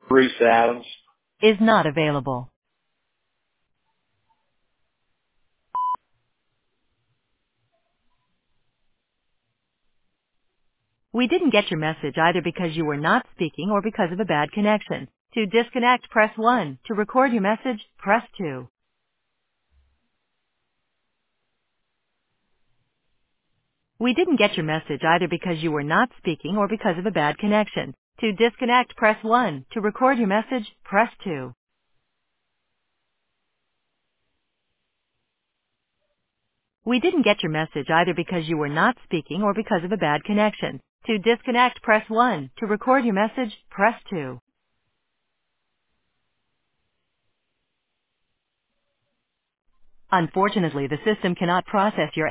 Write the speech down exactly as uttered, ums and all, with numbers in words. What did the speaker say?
Bruce Adams. Is not available. We didn't get your message either because you were not speaking or because of a bad connection. To disconnect, press one. To record your message, press two. We didn't get your message either because you were not speaking or because of a bad connection. To disconnect, press one. To record your message, press two. We didn't get your message either because you were not speaking or because of a bad connection. To disconnect, press one. To record your message, press two. Unfortunately, the system cannot process your